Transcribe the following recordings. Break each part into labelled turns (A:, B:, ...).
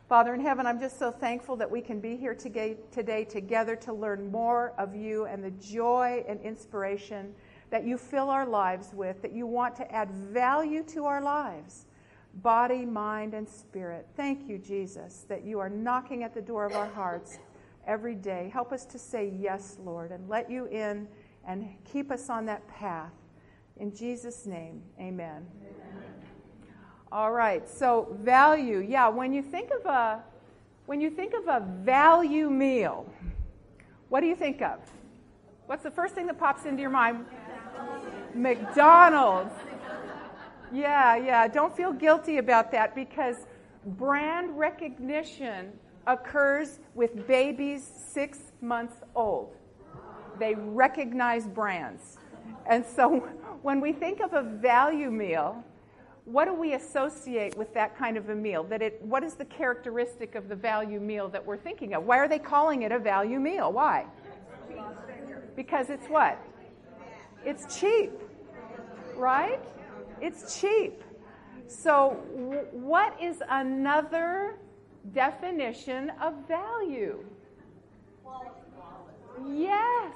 A: Father in heaven, I'm just so thankful that we can be here today together to learn more of you and the joy and inspiration that you fill our lives with, that you want to add value to our lives, body, mind, and spirit. Thank you, Jesus, that you are knocking at the door of our hearts every day. Help us to say yes, Lord, and let you in and keep us on that path. In Jesus' name, amen. All right, so value. Yeah, when you think of a value meal, what do you think of? What's the first thing that pops into your mind? McDonald's. Yeah, don't feel guilty about that, because brand recognition occurs with babies 6 months old. They recognize brands. And so when we think of a value meal, what do we associate with that kind of a meal? What is the characteristic of the value meal that we're thinking of? Why are they calling it a value meal? Why? Because it's what? It's cheap, right? It's cheap. So what is another definition of value? Yes.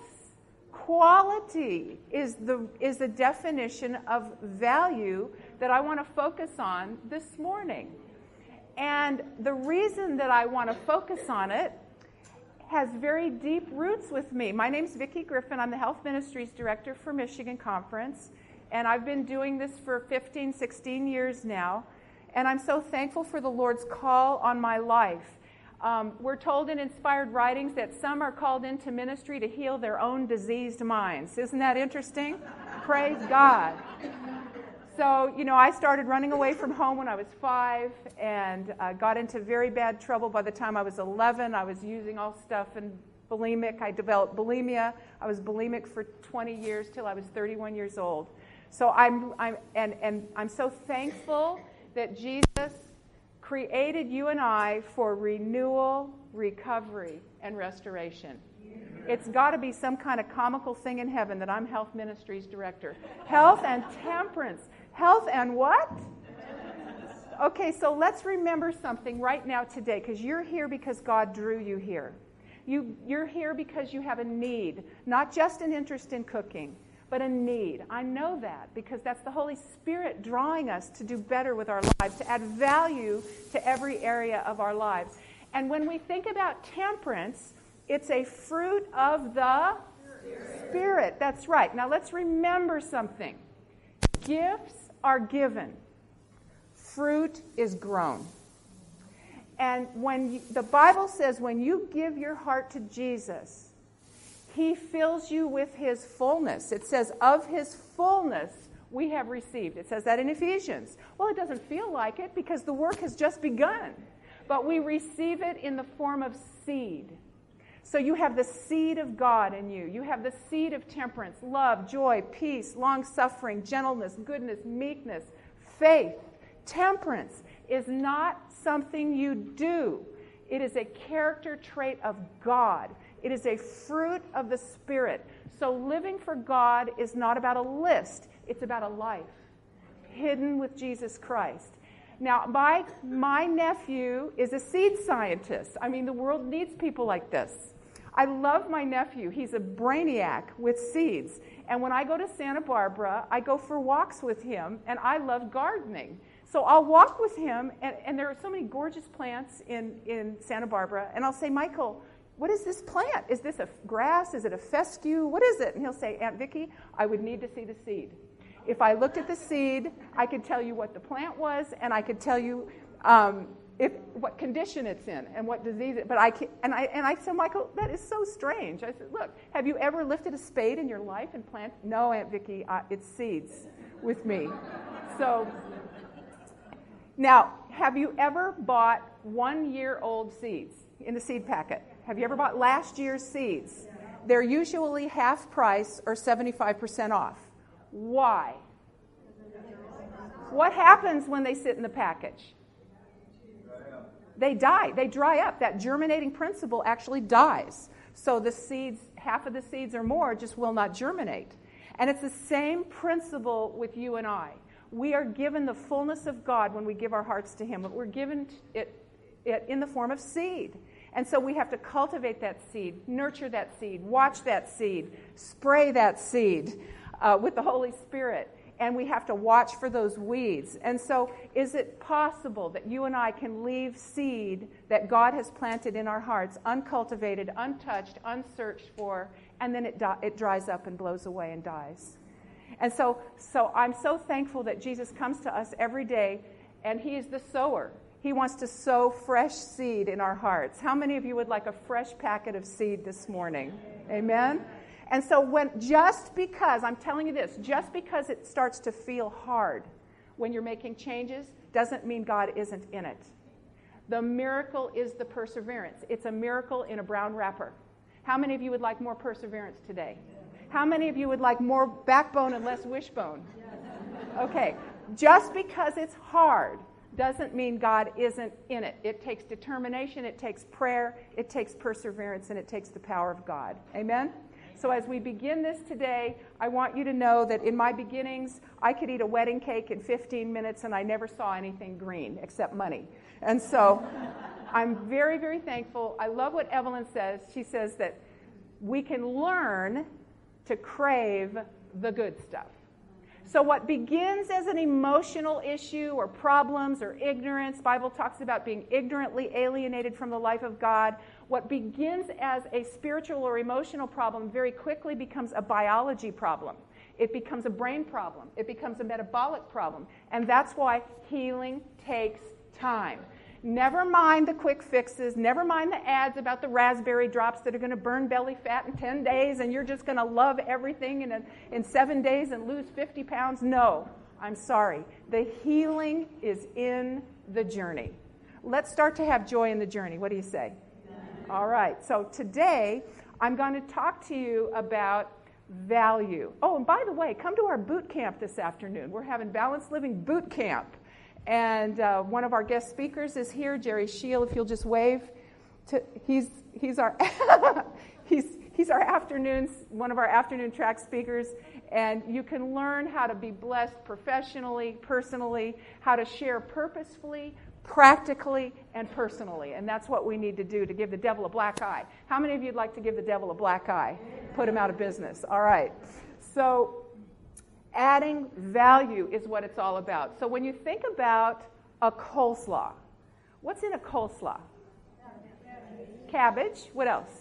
A: Quality is the definition of value that I want to focus on this morning. And the reason that I want to focus on it has very deep roots with me. My name's Vicki Griffin. I'm the Health Ministries Director for Michigan Conference. And I've been doing this for 15, 16 years now. And I'm so thankful for the Lord's call on my life. We're told in inspired writings that some are called into ministry to heal their own diseased minds. Isn't that interesting? Praise God. So, I started running away from home when I was 5 and got into very bad trouble by the time I was 11. I was using all stuff and bulimic. I developed bulimia. I was bulimic for 20 years till I was 31 years old. So I'm so thankful that Jesus created you and I for renewal, recovery, and restoration. It's got to be some kind of comical thing in heaven that I'm Health Ministries Director. Health and temperance. Health and what? Okay, so let's remember something right now today, because you're here because God drew you here. You're here because you have a need, not just an interest in cooking, but a need. I know that because that's the Holy Spirit drawing us to do better with our lives, to add value to every area of our lives. And when we think about temperance, it's a fruit of the Spirit. That's right. Now let's remember something. Gifts are given. Fruit is grown. And the Bible says when you give your heart to Jesus, He fills you with His fullness. It says, of His fullness we have received. It says that in Ephesians. Well, it doesn't feel like it because the work has just begun. But we receive it in the form of seed. So you have the seed of God in you. You have the seed of temperance, love, joy, peace, long-suffering, gentleness, goodness, meekness, faith. Temperance is not something you do. It is a character trait of God. It is a fruit of the Spirit. So living for God is not about a list. It's about a life hidden with Jesus Christ. Now, my nephew is a seed scientist. I mean, the world needs people like this. I love my nephew. He's a brainiac with seeds. And when I go to Santa Barbara, I go for walks with him, and I love gardening. So I'll walk with him, and there are so many gorgeous plants in Santa Barbara, and I'll say, Michael, what is this plant? Is this a grass? Is it a fescue? What is it? And he'll say, Aunt Vicki, I would need to see the seed. If I looked at the seed, I could tell you what the plant was, and I could tell you what condition it's in and what disease it. But I said, Michael, that is so strange. I said, look, have you ever lifted a spade in your life and planted? No, Aunt Vicki, it's seeds with me. So now, have you ever bought 1-year-old seeds in the seed packet? Have you ever bought last year's seeds? They're usually half price or 75% off. Why? What happens when they sit in the package? They die. They dry up. That germinating principle actually dies. So the seeds, half of the seeds or more, just will not germinate. And it's the same principle with you and I. We are given the fullness of God when we give our hearts to Him. But we're given it it in the form of seed. And so we have to cultivate that seed, nurture that seed, watch that seed, spray that seed with the Holy Spirit. And we have to watch for those weeds. And so is it possible that you and I can leave seed that God has planted in our hearts, uncultivated, untouched, unsearched for, and then it dries up and blows away and dies? And so I'm so thankful that Jesus comes to us every day, and he is the sower. He wants to sow fresh seed in our hearts. How many of you would like a fresh packet of seed this morning? Amen? And so just because, I'm telling you this, just because it starts to feel hard when you're making changes doesn't mean God isn't in it. The miracle is the perseverance. It's a miracle in a brown wrapper. How many of you would like more perseverance today? How many of you would like more backbone and less wishbone? Okay, just because it's hard doesn't mean God isn't in it. It takes determination, it takes prayer, it takes perseverance, and it takes the power of God. Amen? So as we begin this today, I want you to know that in my beginnings, I could eat a wedding cake in 15 minutes and I never saw anything green except money. And so I'm very, very thankful. I love what Evelyn says. She says that we can learn to crave the good stuff. So what begins as an emotional issue or problems or ignorance, Bible talks about being ignorantly alienated from the life of God. What begins as a spiritual or emotional problem very quickly becomes a biology problem. It becomes a brain problem. It becomes a metabolic problem. And that's why healing takes time. Never mind the quick fixes. Never mind the ads about the raspberry drops that are going to burn belly fat in 10 days and you're just going to love everything in 7 days and lose 50 pounds. No, I'm sorry. The healing is in the journey. Let's start to have joy in the journey. What do you say? All right. So today I'm going to talk to you about value. Oh, and by the way, come to our boot camp this afternoon. We're having Balanced Living Boot Camp. And one of our guest speakers is here, Jerry Scheel. If you'll just wave, he's our he's our afternoons, one of our afternoon track speakers. And you can learn how to be blessed professionally, personally, how to share purposefully, practically, and personally. And that's what we need to do to give the devil a black eye. How many of you would like to give the devil a black eye? Put him out of business. All right. So adding value is what it's all about. So when you think about a coleslaw, what's in a coleslaw? Cabbage. What else?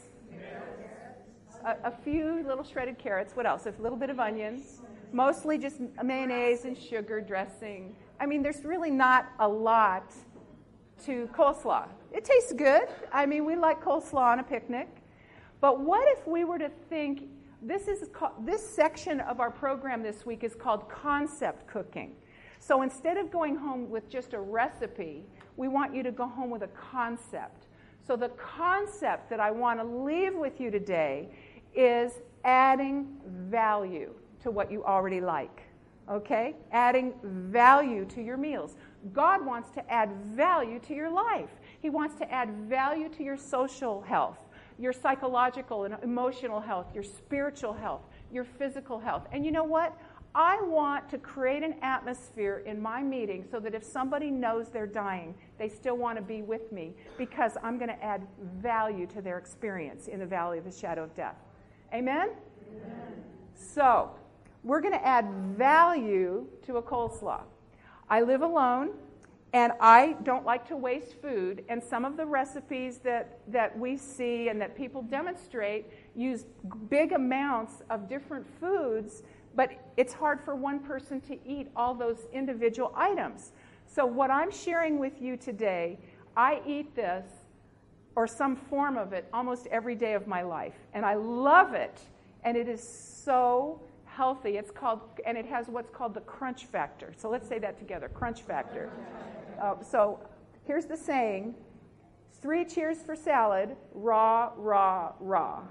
A: A few little shredded carrots. What else? A little bit of onions. Mostly just mayonnaise and sugar dressing. I mean, there's really not a lot to coleslaw. It tastes good. I mean, we like coleslaw on a picnic. But what if we were to think, this section of our program this week is called concept cooking. So instead of going home with just a recipe, we want you to go home with a concept. So the concept that I want to leave with you today is adding value to what you already like. Okay? Adding value to your meals. God wants to add value to your life. He wants to add value to your social health, your psychological and emotional health, your spiritual health, your physical health. And you know what? I want to create an atmosphere in my meeting so that if somebody knows they're dying, they still want to be with me because I'm going to add value to their experience in the valley of the shadow of death. Amen? Amen. So, we're going to add value to a coleslaw. I live alone. And I don't like to waste food, and some of the recipes that we see and that people demonstrate use big amounts of different foods, but it's hard for one person to eat all those individual items. So what I'm sharing with you today, I eat this or some form of it almost every day of my life, and I love it, and it is so healthy. It's called, and it has what's called the crunch factor. So let's say that together, crunch factor. So here's the saying, 3 cheers for salad, raw, raw, raw.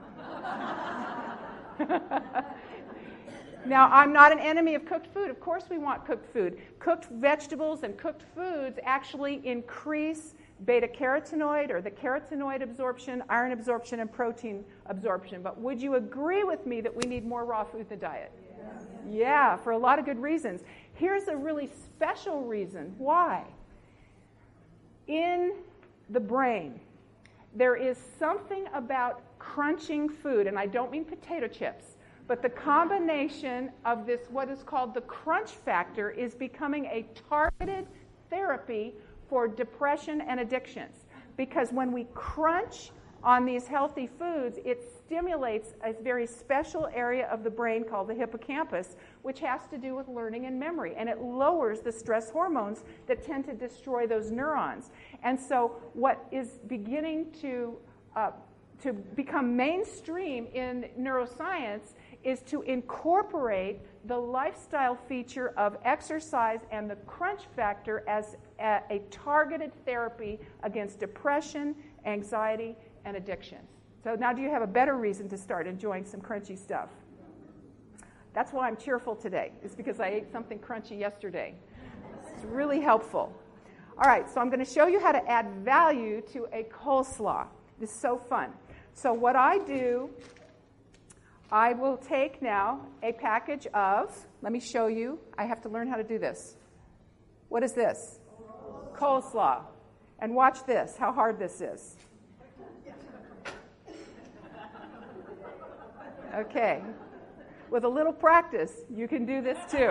A: Now, I'm not an enemy of cooked food. Of course we want cooked food. Cooked vegetables and cooked foods actually increase beta-carotenoid or the carotenoid absorption, iron absorption, and protein absorption. But would you agree with me that we need more raw food in the diet? Yes. Yeah, for a lot of good reasons. Here's a really special reason. Why? In the brain. There is something about crunching food, and I don't mean potato chips, but the combination of this, what is called the crunch factor, is becoming a targeted therapy for depression and addictions. Because when we crunch on these healthy foods, it stimulates a very special area of the brain called the hippocampus, which has to do with learning and memory, and it lowers the stress hormones that tend to destroy those neurons. And so what is beginning to become mainstream in neuroscience is to incorporate the lifestyle feature of exercise and the crunch factor as a targeted therapy against depression, anxiety, and addictions. So now do you have a better reason to start enjoying some crunchy stuff? That's why I'm cheerful today. It's because I ate something crunchy yesterday. It's really helpful. All right, so I'm going to show you how to add value to a coleslaw. This is so fun. So what I do, I will take now a package of, let me show you. I have to learn how to do this. What is this? Coleslaw. And watch this, how hard this is. Okay. With a little practice, you can do this too.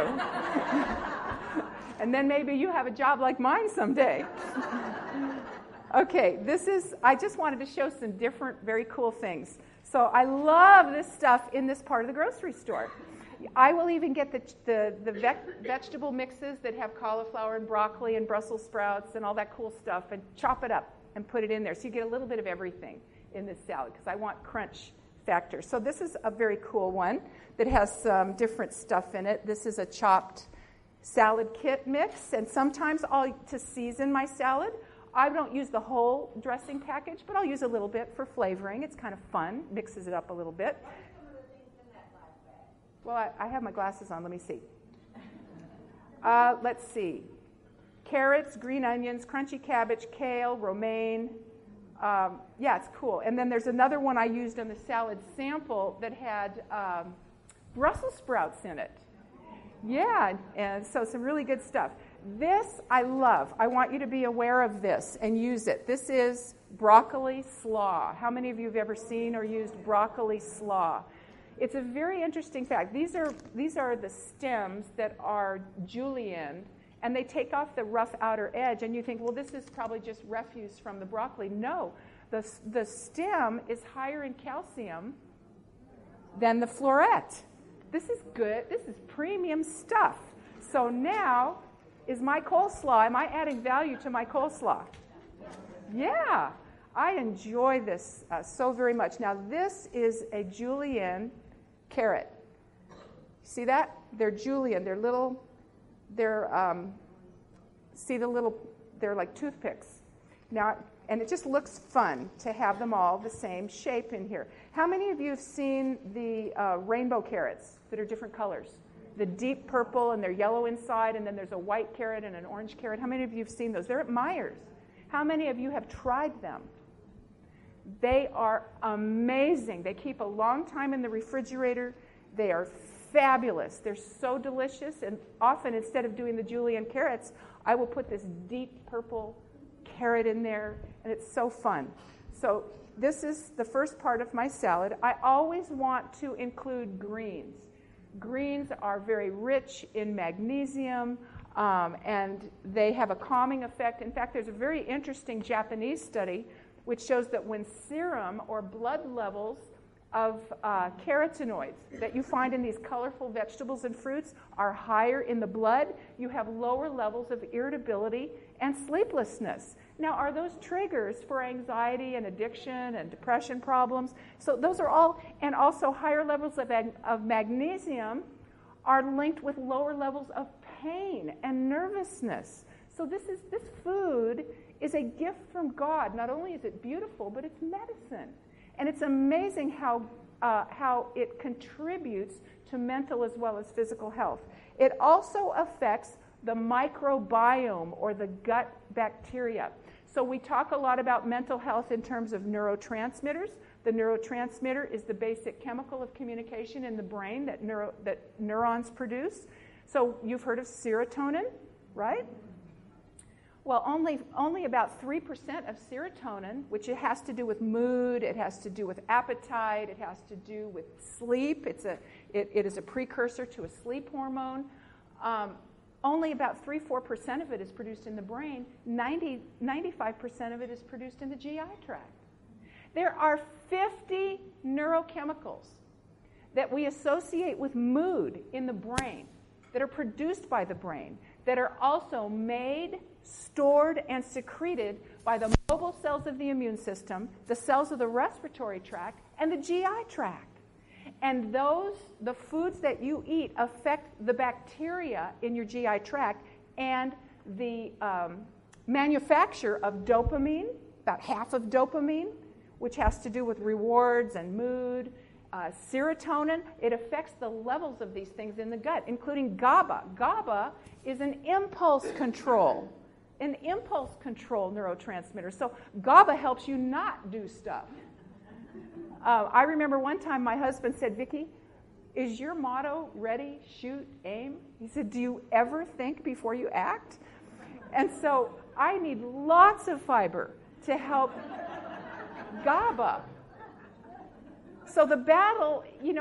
A: And then maybe you have a job like mine someday. Okay, I just wanted to show some different, very cool things. So I love this stuff in this part of the grocery store. I will even get the vegetable mixes that have cauliflower and broccoli and Brussels sprouts and all that cool stuff and chop it up and put it in there. So you get a little bit of everything in this salad because I want crunch factor. So this is a very cool one that has some different stuff in it. This is a chopped salad kit mix, and sometimes to season my salad, I don't use the whole dressing package, but I'll use a little bit for flavoring. It's kind of fun, mixes it up a little bit. Well, I have my glasses on. Let me see. Let's see. Carrots, green onions, crunchy cabbage, kale, romaine. Yeah, it's cool. And then there's another one I used on the salad sample that had Brussels sprouts in it. Yeah, and so some really good stuff. This I love. I want you to be aware of this and use it. This is broccoli slaw. How many of you have ever seen or used broccoli slaw? It's a very interesting fact. These are the stems that are julienne, and they take off the rough outer edge, and you think, well, this is probably just refuse from the broccoli. No, the stem is higher in calcium than the floret. This is good. This is premium stuff. So now is my coleslaw. Am I adding value to my coleslaw? Yeah, I enjoy this so very much. Now this is a julienne carrot. See that? They're julienne. They're little. They're they're like toothpicks. Now, and it just looks fun to have them all the same shape in here. How many of you have seen the rainbow carrots that are different colors? The deep purple, and they're yellow inside, and then there's a white carrot and an orange carrot. How many of you have seen those? They're at Meijer's. How many of you have tried them? They are amazing. They keep a long time in the refrigerator. They are fabulous. They're so delicious, and often instead of doing the julienne carrots, I will put this deep purple carrot in there, and it's so fun. So this is the first part of my salad. I always want to include greens. Greens are very rich in magnesium, and they have a calming effect. In fact, there's a very interesting Japanese study which shows that when serum or blood levels of carotenoids that you find in these colorful vegetables and fruits are higher in the blood, you have lower levels of irritability and sleeplessness. Now, are those triggers for anxiety and addiction and depression problems? So those are all, and also higher levels of magnesium are linked with lower levels of pain and nervousness. So this food is a gift from God. Not only is it beautiful, but it's medicine. And it's amazing how it contributes to mental as well as physical health. It also affects the microbiome or the gut bacteria. So we talk a lot about mental health in terms of neurotransmitters. The neurotransmitter is the basic chemical of communication in the brain that neurons produce. So you've heard of serotonin, right? Well, only about 3% of serotonin, which it has to do with mood, it has to do with appetite, it has to do with sleep. It is a precursor to a sleep hormone. Only about 3-4% of it is produced in the brain. 95% of it is produced in the GI tract. There are 50 neurochemicals that we associate with mood in the brain that are produced by the brain, that are also made, stored, and secreted by the mobile cells of the immune system, the cells of the respiratory tract, and the GI tract. And the foods that you eat affect the bacteria in your GI tract and the manufacture of dopamine, about half of dopamine, which has to do with rewards and mood. Serotonin, it affects the levels of these things in the gut, including GABA. GABA is an impulse control neurotransmitter. So GABA helps you not do stuff. I remember one time my husband said, "Vicki, is your motto ready, shoot, aim?" He said, "Do you ever think before you act?" And so I need lots of fiber to help GABA. So the battle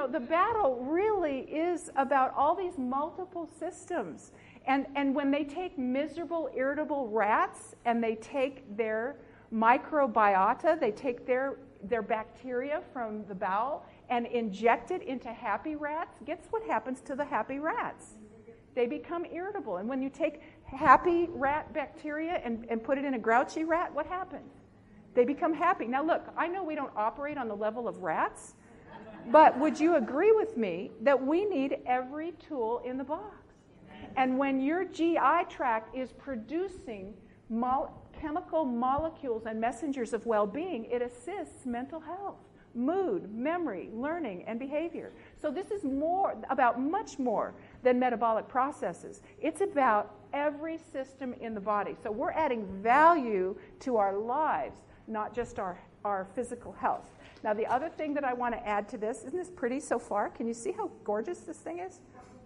A: really is about all these multiple systems. And when they take miserable, irritable rats and they take their microbiota, they take their bacteria from the bowel and inject it into happy rats, guess what happens to the happy rats? They become irritable. And when you take happy rat bacteria and put it in a grouchy rat, what happens? They become happy. Now look, I know we don't operate on the level of rats, but would you agree with me that we need every tool in the box? And when your GI tract is producing chemical molecules and messengers of well-being, it assists mental health, mood, memory, learning, and behavior. So this is much more than metabolic processes. It's about every system in the body. So we're adding value to our lives, not just our physical health. Now, the other thing that I want to add to this, isn't this pretty so far? Can you see how gorgeous this thing is?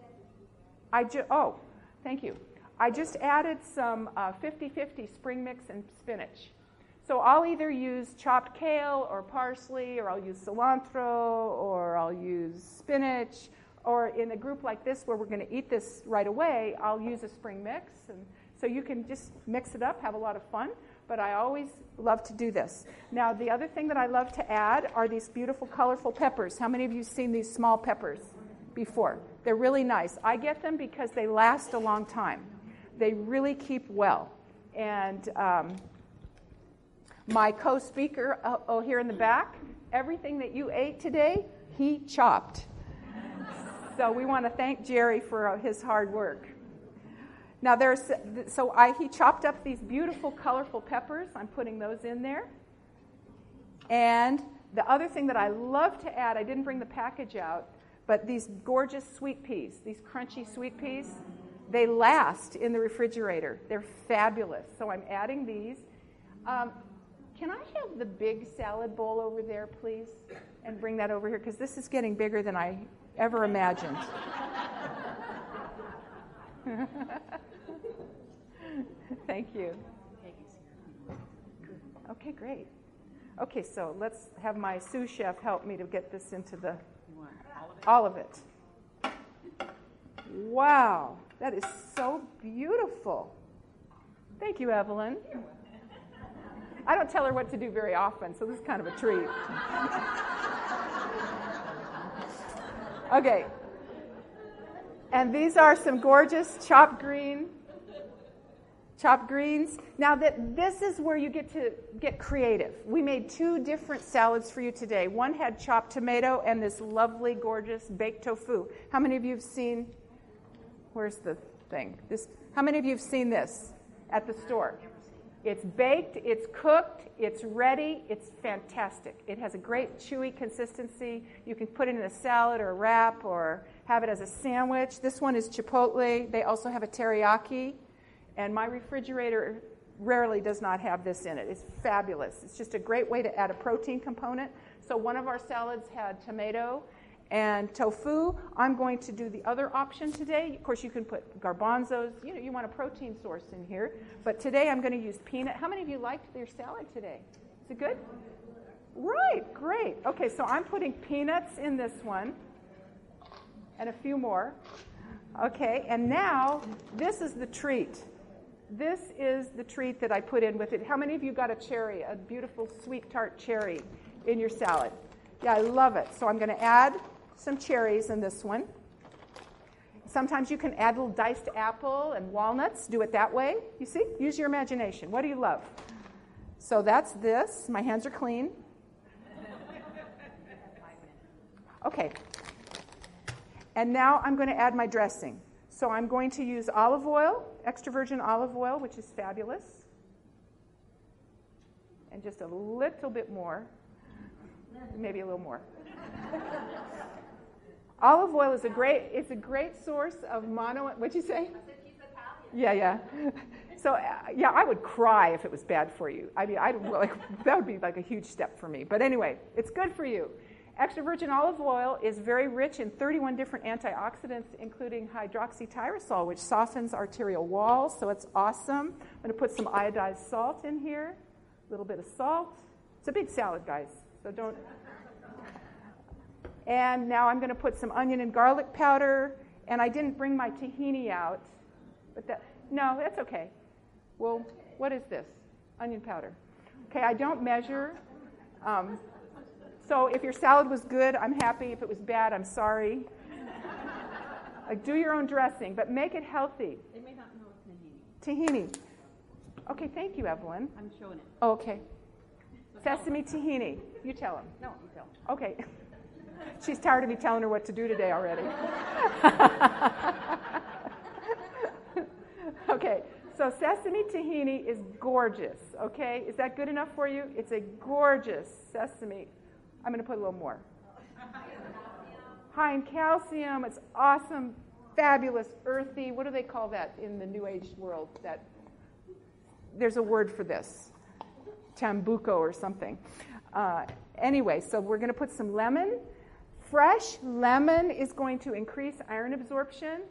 A: Thank you. I just added some 50-50 spring mix and spinach. So I'll either use chopped kale or parsley, or I'll use cilantro, or I'll use spinach, or in a group like this where we're going to eat this right away, I'll use a spring mix. And so you can just mix it up, have a lot of fun. But I always love to do this. Now, the other thing that I love to add are these beautiful, colorful peppers. How many of you have seen these small peppers before? They're really nice. I get them because they last a long time. They really keep well. And my co-speaker here in the back, everything that you ate today, he chopped. So we want to thank Jerry for his hard work. Now he chopped up these beautiful, colorful peppers. I'm putting those in there. And the other thing that I love to add, I didn't bring the package out, but these gorgeous sweet peas, these crunchy sweet peas, they last in the refrigerator. They're fabulous. So I'm adding these. Can I have the big salad bowl over there, please? And bring that over here, because this is getting bigger than I ever imagined. Thank you. Okay, great. Okay, so let's have my sous chef help me to get this into all of it. Wow, that is so beautiful. Thank you, Evelyn. I don't tell her what to do very often, so this is kind of a treat. Okay. And these are some gorgeous chopped greens. Now this is where you get to get creative. We made 2 different salads for you today. One had chopped tomato and this lovely, gorgeous baked tofu. How many of you have seen? Where's the thing? How many of you have seen this at the store? It's baked, it's cooked, it's ready, it's fantastic. It has a great chewy consistency. You can put it in a salad or a wrap or have it as a sandwich. This one is chipotle. They also have a teriyaki. And my refrigerator rarely does not have this in it. It's fabulous. It's just a great way to add a protein component. So one of our salads had tomato And tofu, I'm going to do the other option today. Of course, you can put garbanzos. You want a protein source in here. But today I'm going to use peanut. How many of you liked your salad today? Is it good? Right, great. Okay, so I'm putting peanuts in this one and a few more. Okay, and now this is the treat. This is the treat that I put in with it. How many of you got a cherry, a beautiful sweet tart cherry in your salad? Yeah, I love it. So I'm going to add some cherries in this one. Sometimes you can add a little diced apple and walnuts. Do it that way. You see? Use your imagination. What do you love? So that's this. My hands are clean. Okay. And now I'm going to add my dressing. So I'm going to use olive oil, extra virgin olive oil, which is fabulous. And just a little bit more. Maybe a little more. Olive oil is a great source of what'd you say?
B: I said she's Italian.
A: Yeah. So, I would cry if it was bad for you. I mean, that would be like a huge step for me. But anyway, it's good for you. Extra virgin olive oil is very rich in 31 different antioxidants, including hydroxytyrosol, which softens arterial walls, so it's awesome. I'm going to put some iodized salt in here, a little bit of salt. It's a big salad, guys, so don't. And now I'm going to put some onion and garlic powder, and I didn't bring my tahini out, but that's okay. Well, what is this? Onion powder. Okay, I don't measure. So if your salad was good, I'm happy. If it was bad, I'm sorry. Do your own dressing, but make it healthy.
B: They may not know
A: Tahini. Okay, thank you, Evelyn.
B: I'm showing it.
A: Oh, okay. Sesame tahini. You tell them.
B: No, you tell.
A: Okay. She's tired of me telling her what to do today already. Okay, so sesame tahini is gorgeous, okay? Is that good enough for you? It's a gorgeous sesame. I'm going to put a little more. High in calcium. It's awesome, fabulous, earthy. What do they call that in the New Age world? There's a word for this. Tambuco or something. Anyway, so we're going to put some lemon. Fresh lemon is going to increase iron absorption.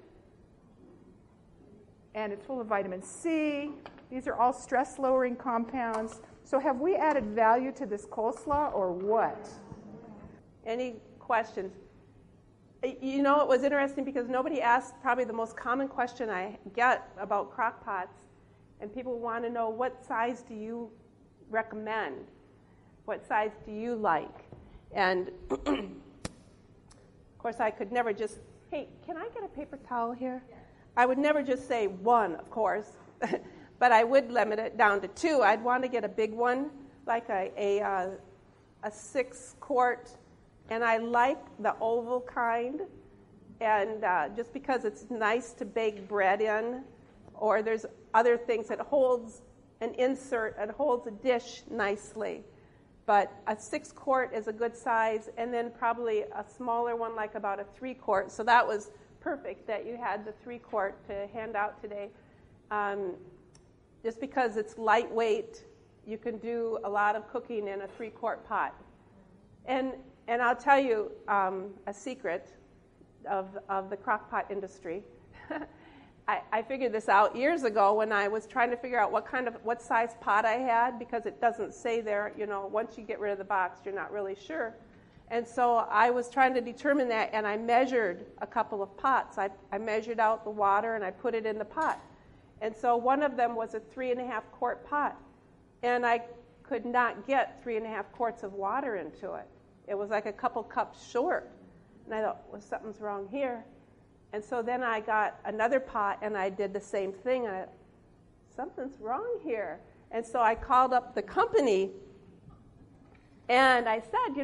A: And it's full of vitamin C. These are all stress-lowering compounds. So have we added value to this coleslaw or what?
C: Any questions? You know, it was interesting because nobody asked probably the most common question I get about crock pots. And people want to know, what size do you recommend? What size do you like? And, of course, I could never just, hey, can I get a paper towel here? Yeah. I would never just say one, of course, but I would limit it down to two. I'd want to get a big one, like a 6-quart, and I like the oval kind, and just because it's nice to bake bread in, or there's other things. It holds an insert, it holds a dish nicely. But a 6-quart is a good size, and then probably a smaller one, like about a 3-quart. So that was perfect that you had the 3-quart to hand out today. Just because it's lightweight, you can do a lot of cooking in a 3-quart pot. And I'll tell you a secret of the crock pot industry. I figured this out years ago when I was trying to figure out what size pot I had, because it doesn't say there, once you get rid of the box, you're not really sure. And so I was trying to determine that, and I measured a couple of pots. I measured out the water, and I put it in the pot. And so one of them was a 3.5-quart pot, and I could not get 3.5 quarts of water into it. It was like a couple cups short. And I thought, well, something's wrong here. And so then I got another pot, and I did the same thing. And something's wrong here. And so I called up the company, and I said,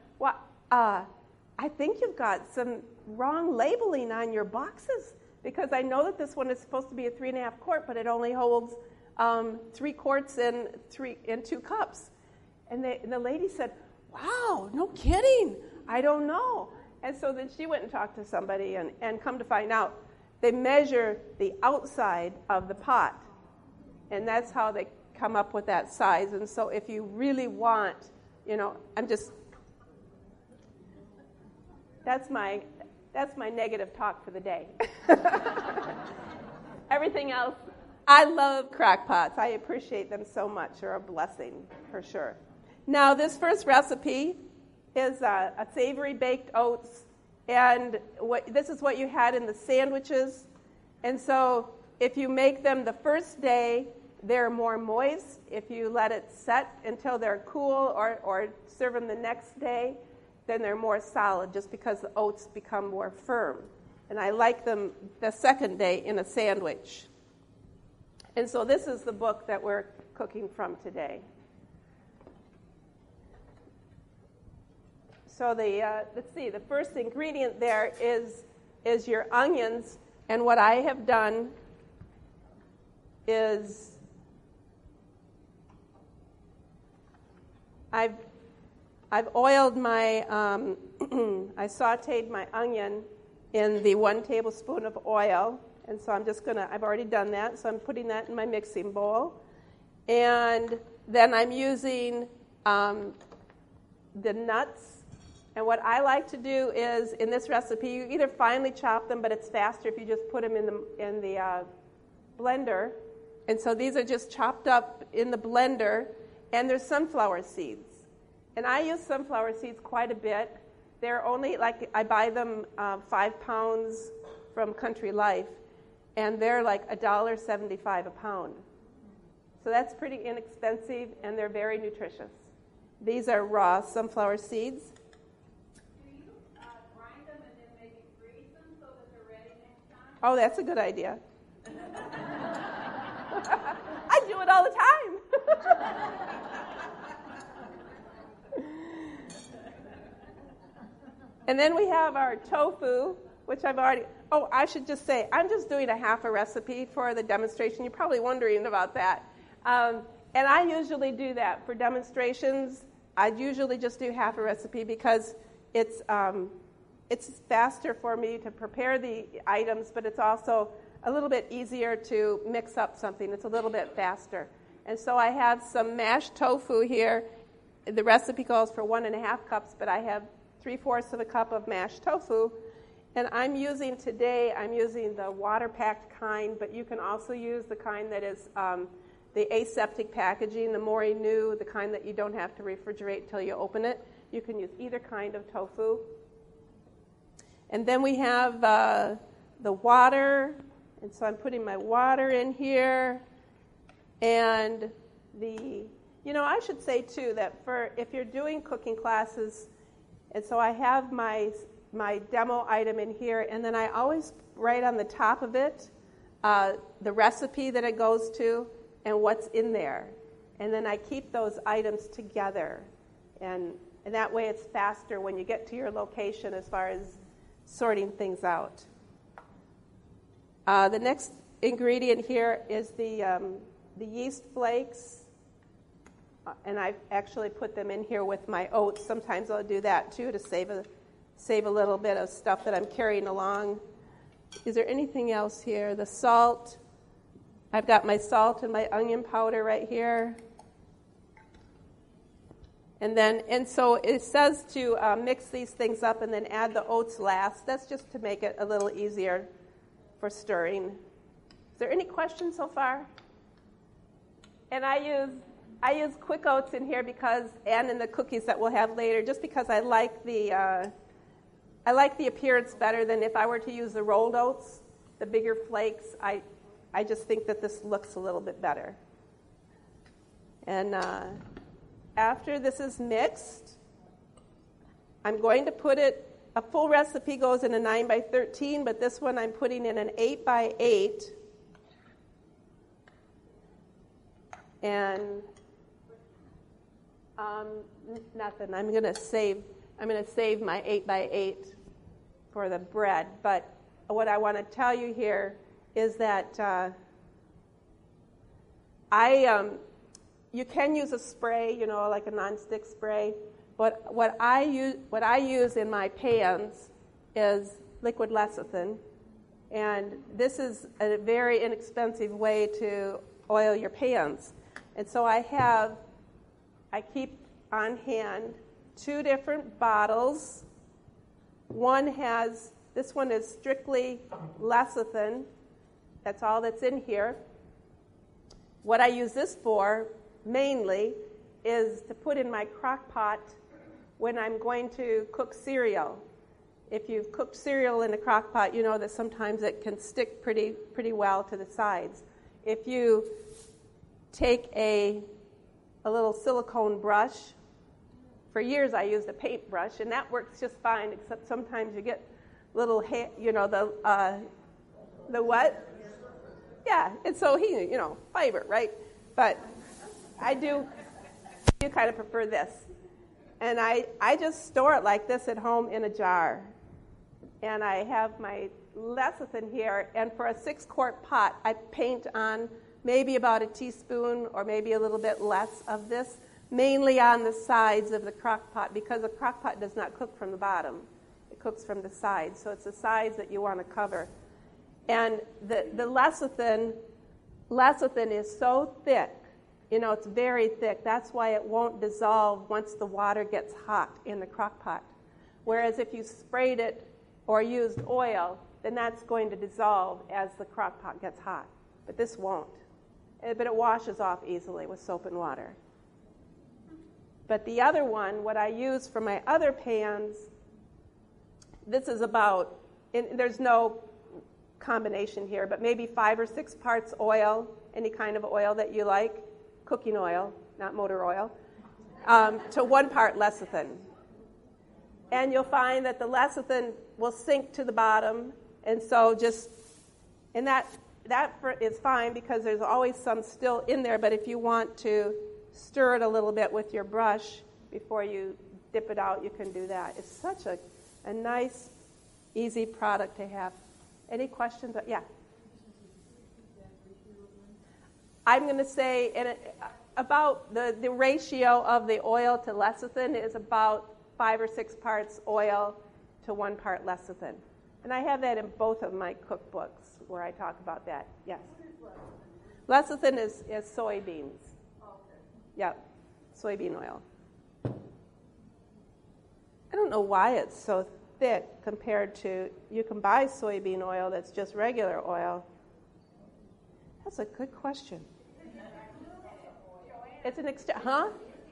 C: I think you've got some wrong labeling on your boxes, because I know that this one is supposed to be a 3.5 quart, but it only holds 3 quarts and 2 cups. And the lady said, wow, no kidding. I don't know. And so then she went and talked to somebody, and come to find out, they measure the outside of the pot. And that's how they come up with that size. And so if you really want, That's my negative talk for the day. Everything else, I love crock pots. I appreciate them so much. They're a blessing, for sure. Now, this first recipe is a savory baked oats, and this is what you had in the sandwiches. And so if you make them the first day, they're more moist. If you let it set until they're cool or serve them the next day, then they're more solid just because the oats become more firm. And I like them the second day in a sandwich. And so this is the book that we're cooking from today. So let's see, the first ingredient there is your onions. And what I have done is I've oiled my, I sauteed my onion in the 1 tablespoon of oil. And so I've already done that, so I'm putting that in my mixing bowl. And then I'm using the nuts. And what I like to do is, in this recipe, you either finely chop them, but it's faster if you just put them in the blender. And so these are just chopped up in the blender, and there's sunflower seeds. And I use sunflower seeds quite a bit. They're only, I buy them 5 pounds from Country Life, and they're like $1.75 a pound. So that's pretty inexpensive, and they're very nutritious. These are raw sunflower seeds.
B: Do you grind them and then maybe freeze them so that they're ready next time?
C: Oh, that's a good idea. I do it all the time. And then we have our tofu, which I've already... Oh, I should just say, I'm just doing a half a recipe for the demonstration. You're probably wondering about that. And I usually do that for demonstrations. I usually just do half a recipe because it's faster for me to prepare the items, but it's also a little bit easier to mix up something. It's a little bit faster. And so I have some mashed tofu here. The recipe calls for 1.5 cups, but I have 3/4 of a cup of mashed tofu. And I'm using the water-packed kind, but you can also use the kind that is the aseptic packaging, the Mori-Nu, the kind that you don't have to refrigerate till you open it. You can use either kind of tofu. And then we have the water, and so I'm putting my water in here. And I should say too that if you're doing cooking classes, and so I have my demo item in here, and then I always write on the top of it the recipe that it goes to and what's in there. And then I keep those items together. And that way it's faster when you get to your location as far as sorting things out. The next ingredient here is the yeast flakes. And I've actually put them in here with my oats. Sometimes I'll do that too to save a little bit of stuff that I'm carrying along. Is there anything else here? The salt. I've got my salt and my onion powder right here. And so it says to mix these things up and then add the oats last. That's just to make it a little easier for stirring. Is there any questions so far? And I use quick oats in here and in the cookies that we'll have later, just because I like the appearance better than if I were to use the rolled oats, the bigger flakes. I just think that this looks a little bit better. And after this is mixed, I'm going to put it. A full recipe goes in a 9x13, but this one I'm putting in an 8x8. And nothing. I'm going to save my 8x8 for the bread. But what I want to tell you here is that you can use a spray, like a nonstick spray. But what I use in my pans is liquid lecithin, and this is a very inexpensive way to oil your pans. And so I keep on hand 2 different bottles This one is strictly lecithin. That's all that's in here. What I use this for mainly is to put in my crock pot when I'm going to cook cereal. If you've cooked cereal in a crock pot, you know that sometimes it can stick pretty well to the sides. If you take a little silicone brush, for years I used a paintbrush, and that works just fine, except sometimes you get little hair, the what? Yeah, it's so fiber, right? But I do kind of prefer this. And I just store it like this at home in a jar. And I have my lecithin here, and for a 6-quart pot, I paint on maybe about a teaspoon or maybe a little bit less of this, mainly on the sides of the crock pot, because a crock pot does not cook from the bottom. It cooks from the sides, so it's the sides that you want to cover. And the lecithin is so thick, it's very thick. That's why it won't dissolve once the water gets hot in the crock pot. Whereas if you sprayed it or used oil, then that's going to dissolve as the crock pot gets hot. But this won't. But it washes off easily with soap and water. But the other one, what I use for my other pans, this is about, there's no combination here, but maybe 5 or 6 parts oil, any kind of oil that you like, cooking oil, not motor oil, to 1 part lecithin. And you'll find that the lecithin will sink to the bottom, and so that is fine because there's always some still in there, but if you want to stir it a little bit with your brush before you dip it out, you can do that. It's such a nice, easy product to have. Any questions? Yeah. I'm going to say about the ratio of the oil to lecithin is about 5 or 6 parts oil to 1 part lecithin. And I have that in both of my cookbooks where I talk about that. Yes. Lecithin is soybeans. Yep, soybean oil. I don't know why it's so thick compared to, you can buy soybean oil that's just regular oil. That's a good question. It's an huh?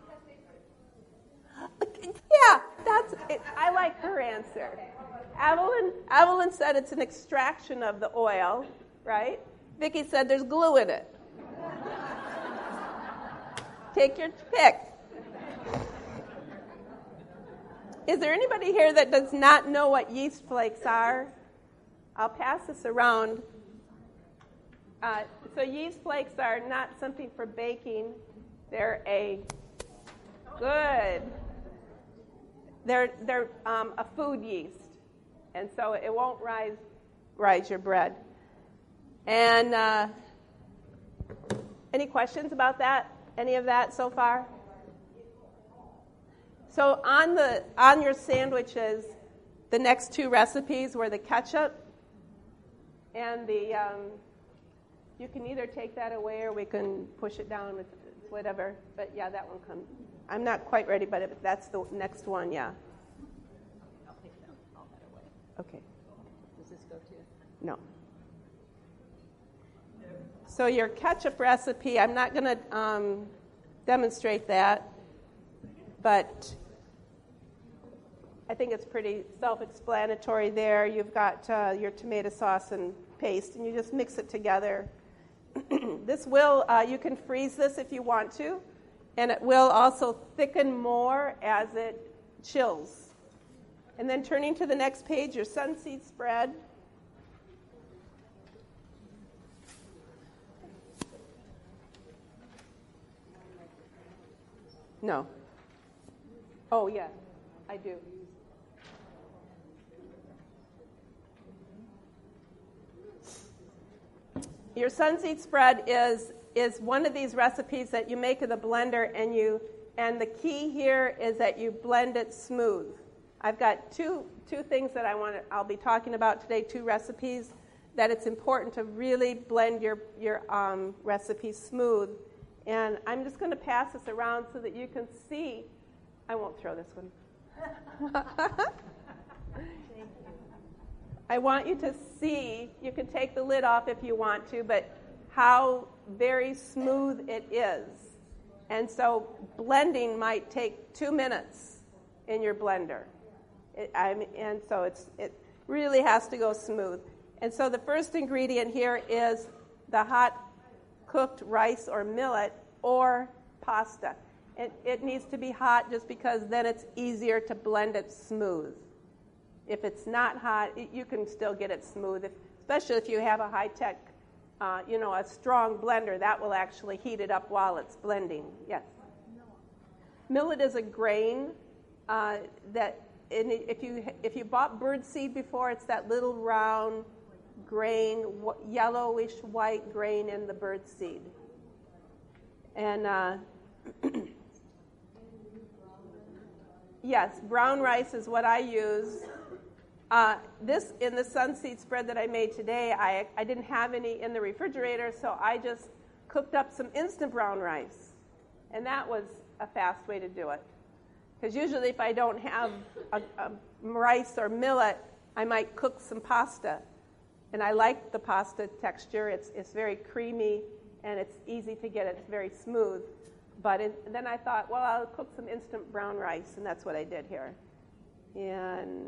C: Yeah, that's it. I like her answer. Evelyn said it's an extraction of the oil, right? Vicki said there's glue in it. Take your pick. Is there anybody here that does not know what yeast flakes are? I'll pass this around. So yeast flakes are not something for baking. They're a food yeast, and so it won't rise your bread. And any questions about that? Any of that so far? So on your sandwiches, the next 2 recipes were the ketchup and the. You can either take that away or we can push it down with whatever. But yeah, that one comes. I'm not quite ready, but that's the next one. Yeah.
D: I'll take all that away.
C: Okay.
D: Does this go to?
C: No. So your ketchup recipe, I'm not going to demonstrate that, but I think it's pretty self-explanatory there. You've got your tomato sauce and paste, and you just mix it together. This will, you can freeze this if you want to, and it will also thicken more as it chills. And then turning to the next page, your sunseed spread. No. Oh, yeah, I do. Your sunseed spread is one of these recipes that you make in the blender, and the key here is that you blend it smooth. I've got two things that I'll be talking about today, 2 recipes that it's important to really blend your recipe smooth. And I'm just going to pass this around so that you can see. I won't throw this one. I want you to see, you can take the lid off if you want to, but how very smooth it is. And so blending might take 2 minutes in your blender. And so it really has to go smooth. And so the first ingredient here is the hot cooked rice or millet or pasta. It needs to be hot just because then it's easier to blend it smooth. If it's not hot, you can still get it smooth, especially if you have a high-tech, a strong blender. That will actually heat it up while it's blending. Yes? Millet is a grain that, if you bought birdseed before, it's that little round grain, yellowish white grain in the birdseed. And yes, brown rice is what I use. This, in the sunseed spread that I made today, I didn't have any in the refrigerator, so I just cooked up some instant brown rice. And that was a fast way to do it. Because usually if I don't have a rice or millet, I might cook some pasta. And I like the pasta texture. It's very creamy, and it's easy to get. It's very smooth. But then I thought, well, I'll cook some instant brown rice, and that's what I did here. And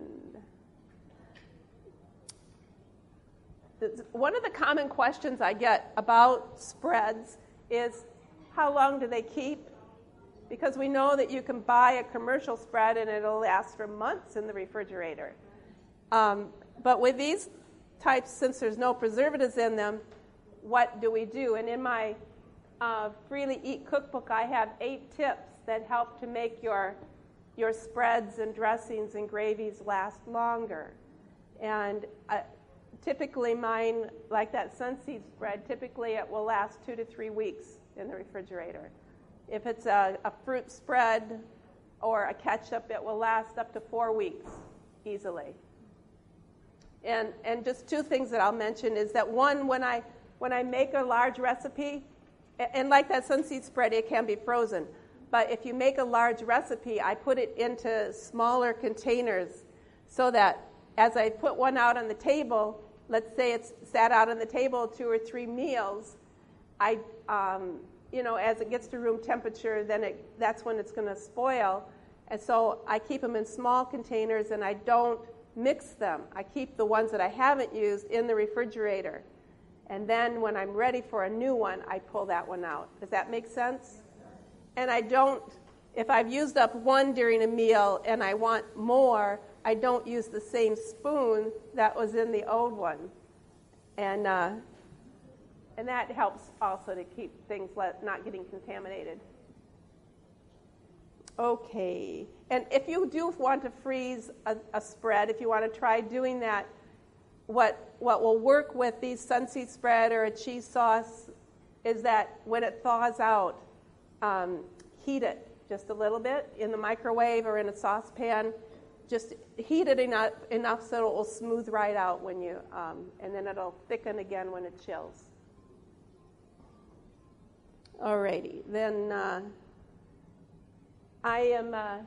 C: one of the common questions I get about spreads is, how long do they keep? Because we know that you can buy a commercial spread and it'll last for months in the refrigerator. But with these types, since there's no preservatives in them, what do we do? And in my Freely Eat cookbook, I have 8 tips that help to make your spreads and dressings and gravies last longer. And typically mine, like that sunseed spread, typically it will last 2 to 3 weeks in the refrigerator. If it's a fruit spread or a ketchup, it will last up to 4 weeks easily. And just 2 things that I'll mention is that, one, when I make a large recipe, and like that sunseed spread, it can be frozen. But if you make a large recipe, I put it into smaller containers so that as I put one out on the table, let's say it's sat out on the table 2 or 3 meals, as it gets to room temperature, then that's when it's going to spoil. And so I keep them in small containers, and I don't mix them. I keep the ones that I haven't used in the refrigerator. And then when I'm ready for a new one, I pull that one out. Does that make sense? And I don't, if I've used up one during a meal and I want more, I don't use the same spoon that was in the old one. And that helps also to keep things not getting contaminated. Okay. And if you do want to freeze a spread, if you want to try doing that, what will work with these sunseed spread or a cheese sauce is that when it thaws out, heat it just a little bit in the microwave or in a saucepan. Just heat it enough so it will smooth right out when you, and then it'll thicken again when it chills. Alrighty, then I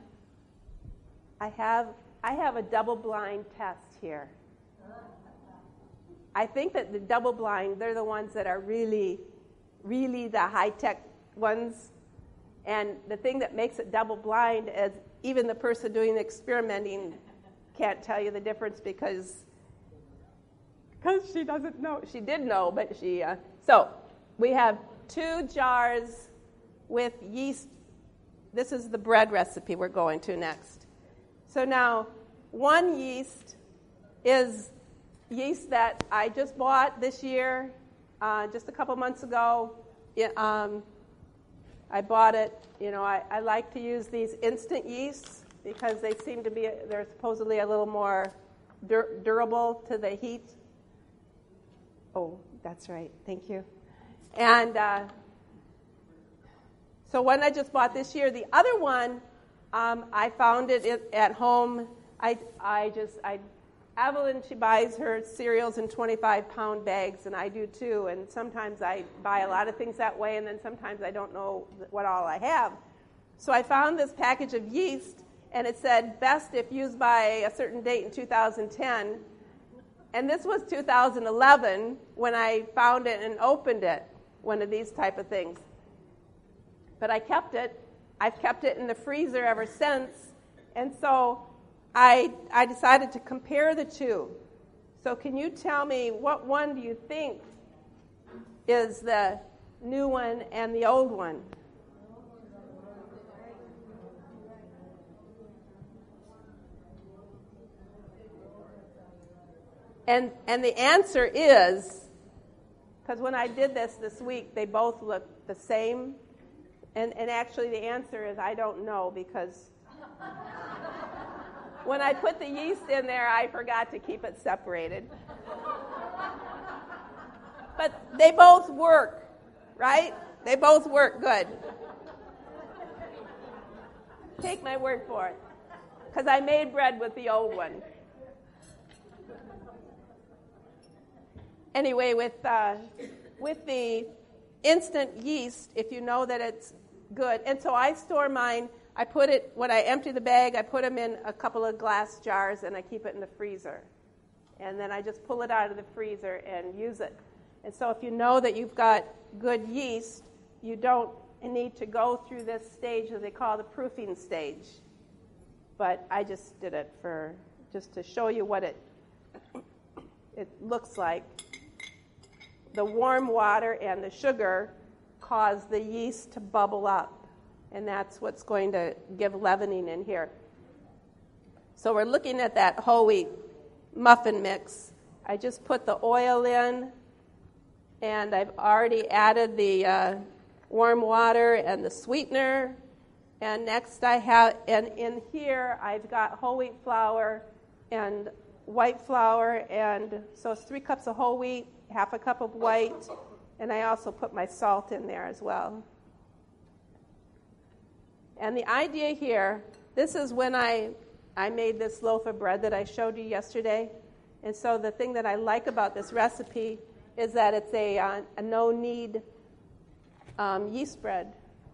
C: have a double-blind test here. I think that the double-blind, they're the ones that are really, really the high-tech ones. And the thing that makes it double-blind is even the person doing the experimenting can't tell you the difference because she doesn't know. She did know, but she... So we have 2 jars with yeast. This is the bread recipe we're going to next. So now, 1 yeast is yeast that I just bought this year, just a couple months ago. I bought it. I like to use these instant yeasts because they seem to be, they're supposedly a little more durable to the heat. Oh, that's right. Thank you. And so one I just bought this year. The other one, I found it at home. Evelyn, she buys her cereals in 25-pound bags, and I do too. And sometimes I buy a lot of things that way, and then sometimes I don't know what all I have. So I found this package of yeast, and it said best if used by a certain date in 2010. And this was 2011 when I found it and opened it, one of these type of things. But I kept it. I've kept it in the freezer ever since. And so I decided to compare the two. So can you tell me what one do you think is the new one and the old one? And the answer is, because when I did this week, they both look the same. And actually the answer is I don't know, because when I put the yeast in there, I forgot to keep it separated. But they both work, right? They both work good. Take my word for it, because I made bread with the old one. Anyway, with the instant yeast, if you know that it's good, and so I store mine. I put it, when I empty the bag, I put them in a couple of glass jars and I keep it in the freezer. And then I just pull it out of the freezer and use it. And so if you know that you've got good yeast, you don't need to go through this stage that they call the proofing stage. But I just did it just to show you what it looks like. The warm water and the sugar cause the yeast to bubble up. And that's what's going to give leavening in here. So we're looking at that whole wheat muffin mix. I just put the oil in, and I've already added the warm water and the sweetener. And next I have, and in here I've got whole wheat flour and white flour, and so it's 3 cups of whole wheat, half a cup of white, and I also put my salt in there as well. And the idea here, this is when I made this loaf of bread that I showed you yesterday. And so the thing that I like about this recipe is that it's a no-knead yeast bread.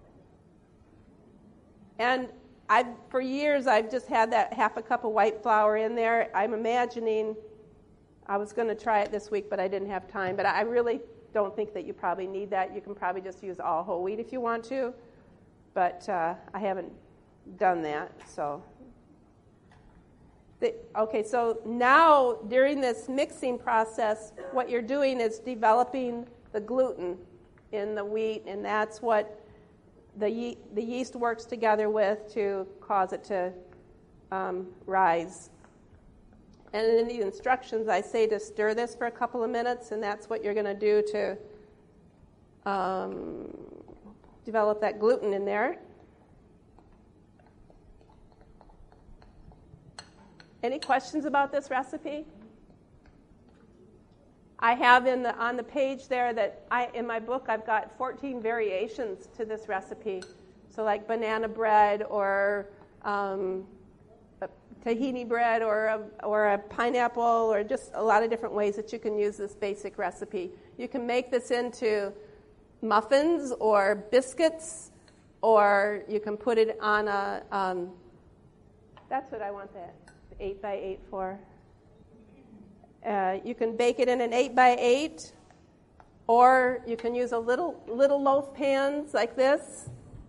C: And for years, I've just had that half a cup of white flour in there. I'm imagining I was going to try it this week, but I didn't have time. But I really don't think that you probably need that. You can probably just use all whole wheat if you want to. But I haven't done that. So now during this mixing process, what you're doing is developing the gluten in the wheat, and that's what the yeast works together with to cause it to rise. And in the instructions, I say to stir this for a couple of minutes, and that's what you're going to do to develop that gluten in there. Any questions about this recipe? I have on the page there that in my book I've got 14 variations to this recipe. So like banana bread or tahini bread or a pineapple, or just a lot of different ways that you can use this basic recipe. You can make this into muffins or biscuits, or you can put it on that's what I want that 8x8 for. You can bake it in an 8x8, or you can use a little loaf pans like this.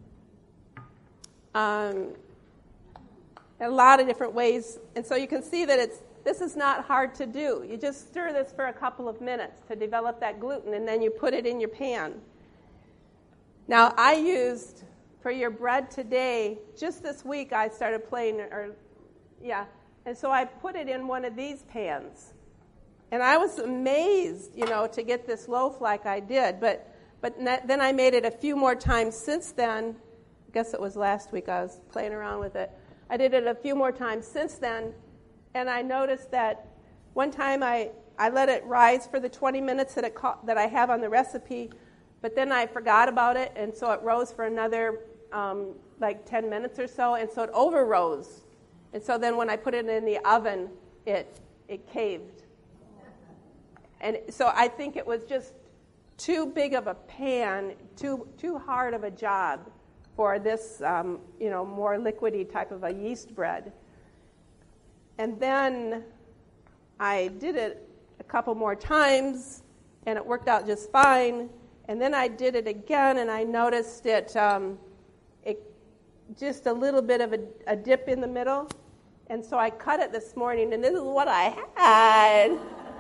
C: A lot of different ways, and so you can see that this is not hard to do. You just stir this for a couple of minutes to develop that gluten, and then you put it in your pan. Now, I used, for your bread today, just this week I started playing, and so I put it in one of these pans. And I was amazed, to get this loaf like I did, but then I made it a few more times since then. I guess it was last week I was playing around with it. I did it a few more times since then, and I noticed that one time I let it rise for the 20 minutes that I have on the recipe, but then I forgot about it, and so it rose for another 10 minutes or so, and so it over-rose. And so then when I put it in the oven, it caved. And so I think it was just too big of a pan, too hard of a job for this, more liquidy type of a yeast bread. And then I did it a couple more times, and it worked out just fine. And then I did it again, and I noticed it just a little bit of a dip in the middle. And so I cut it this morning, and this is what I had.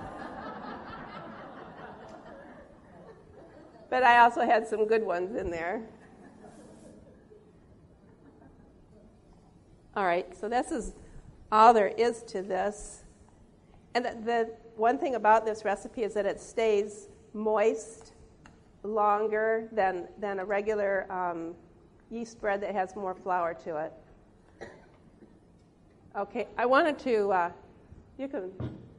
C: But I also had some good ones in there. All right, so this is all there is to this. And the one thing about this recipe is that it stays moist longer than a regular yeast bread that has more flour to it. Okay, I wanted to, you can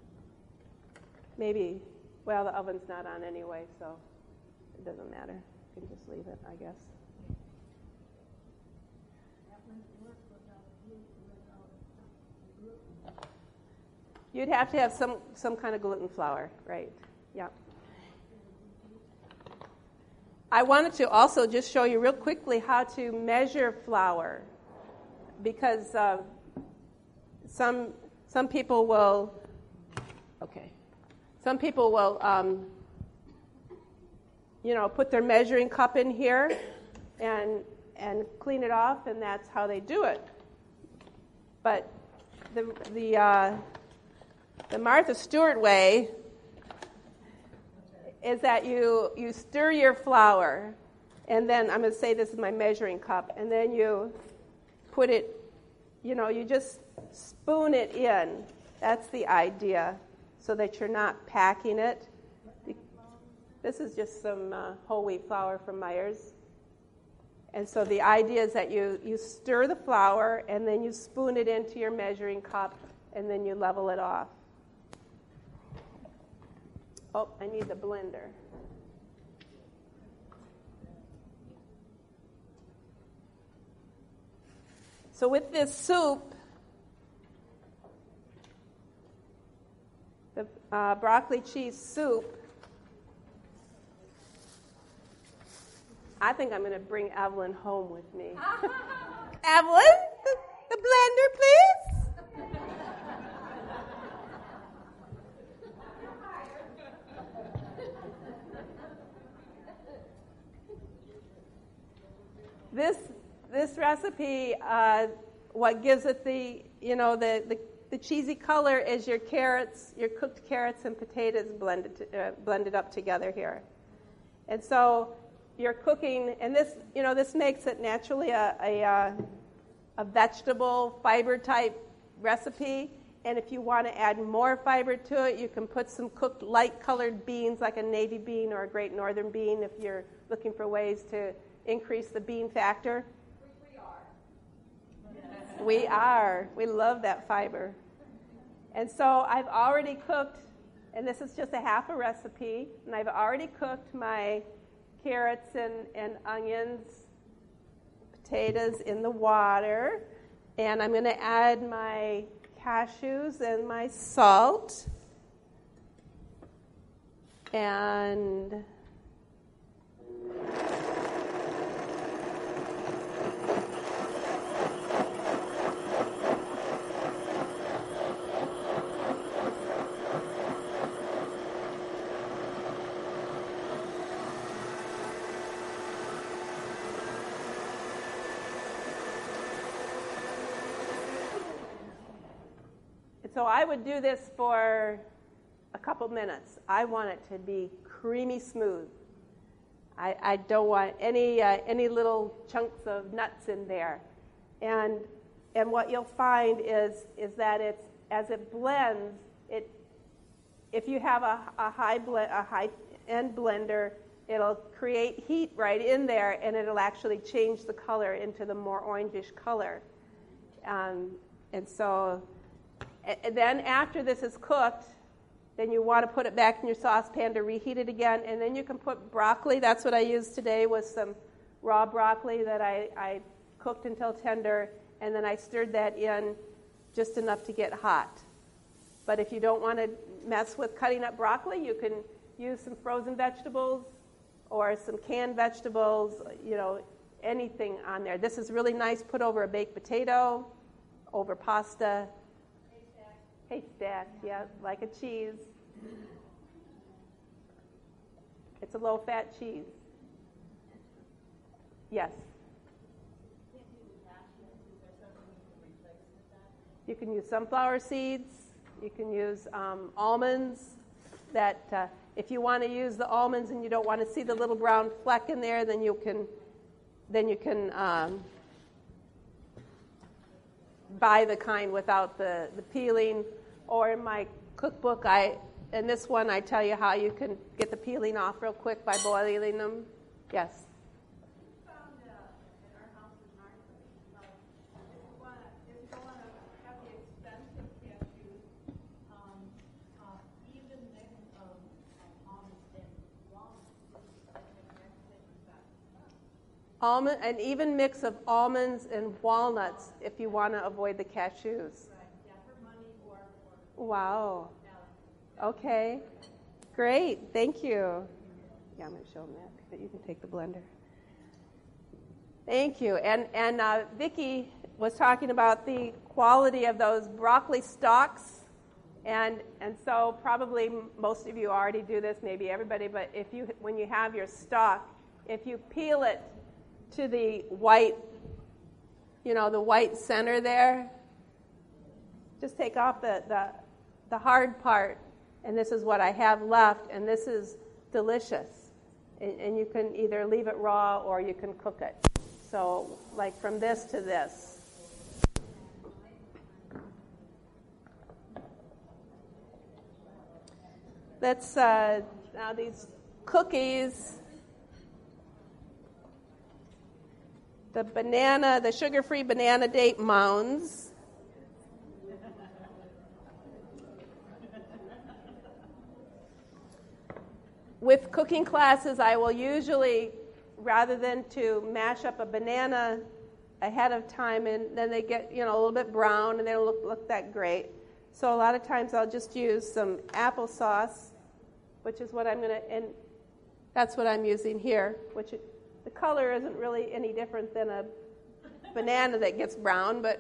C: maybe, well, the oven's not on anyway, so it doesn't matter. You can just leave it, I guess. You'd have to have some kind of gluten flour, right? Yeah. I wanted to also just show you real quickly how to measure flour, because some people will. Okay. Some people will, put their measuring cup in here and clean it off, and that's how they do it. But the Martha Stewart way is that you stir your flour, and then I'm going to say this is my measuring cup, and then you put it, you just spoon it in. That's the idea, so that you're not packing it. This is just some whole wheat flour from Myers. And so the idea is that you stir the flour, and then you spoon it into your measuring cup, and then you level it off. Oh, I need the blender. So with this soup, the broccoli cheese soup, I think I'm going to bring Evelyn home with me. Evelyn, the blender, please. This recipe, what gives it the cheesy color is your carrots, your cooked carrots and potatoes blended up together here. And so you're cooking, and this makes it naturally a vegetable fiber type recipe. And if you want to add more fiber to it, you can put some cooked light colored beans like a navy bean or a Great Northern bean if you're looking for ways to increase the bean factor.
B: Which we are.
C: We are. We love that fiber. And so I've already cooked, and this is just a half a recipe, and I've already cooked my carrots and onions, potatoes in the water, and I'm going to add my cashews and my salt, and so I would do this for a couple minutes. I want it to be creamy smooth. I don't want any little chunks of nuts in there. And what you'll find is that as it blends, if you have a high end blender, it'll create heat right in there, and it'll actually change the color into the more orangish color. And then after this is cooked, then you want to put it back in your saucepan to reheat it again, and then you can put broccoli. That's what I used today, was some raw broccoli that I cooked until tender, and then I stirred that in just enough to get hot. But if you don't want to mess with cutting up broccoli, you can use some frozen vegetables or some canned vegetables, anything on there. This is really nice, put over a baked potato, over pasta. Haystack, yeah, like a cheese. It's a low-fat cheese. Yes. You can use sunflower seeds. You can use almonds. That if you want to use the almonds and you don't want to see the little brown fleck in there, then you can buy the kind without the peeling. Or in my cookbook, in this one, I tell you how you can get the peeling off real quick by boiling them. Yes.
B: We found in our house in Martha, if you don't want to have the expensive cashews, even mix of almonds and walnuts.
C: An even mix of almonds and walnuts if you want to avoid the cashews. Wow. Okay. Great. Thank you. Yeah, I'm going to show them that, but you can take the blender. Thank you. And Vicki was talking about the quality of those broccoli stalks, and so probably most of you already do this, maybe everybody, but when you have your stalk, if you peel it to the white, the white center there, just take off the hard part, and this is what I have left, and this is delicious. And you can either leave it raw or you can cook it. So, like from this to this. Let's, now these cookies, the sugar-free banana date mounds. With cooking classes, I will usually, rather than to mash up a banana ahead of time, and then they get, a little bit brown, and they don't look that great. So a lot of times I'll just use some applesauce, which is what I'm going to, and that's what I'm using here, which the color isn't really any different than a banana that gets brown, but